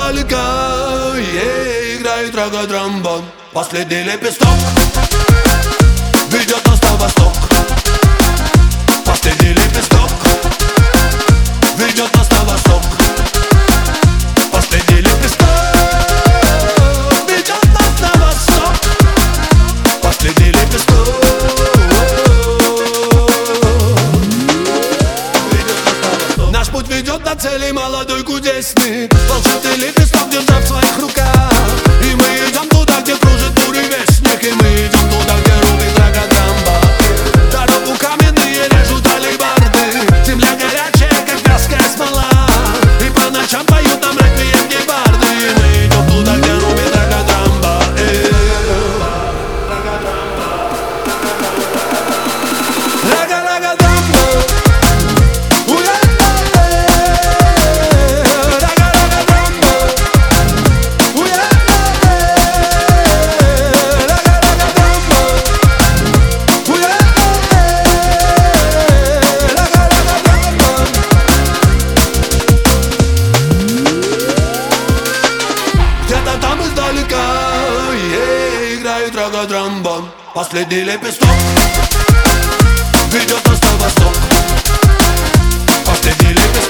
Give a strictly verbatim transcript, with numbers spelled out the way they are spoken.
издалека, ей играет рога-тромбон. Последний лепесток ведет нас на восток. Последний лепесток ведет нас на восток. Последний лепесток ведет нас на восток. Последний лепесток ведет нас на восток. Наш путь ведет на цели, молодой кудесник, волшебный лепесток держа в своих руках. И мы идем туда, где кружит буревестник. И мы идем туда, где рубит рога-тромбон. Дорогу каменные режут алебарды. Земля горячая, как вязкая смола. И по ночам поют нам реквием гепарды. И мы идем туда, где рубит рога-тромбон. Рога-рога-тромбон. Рога-тромбон. Последний лепесток ведет нас на восток. Последний лепесток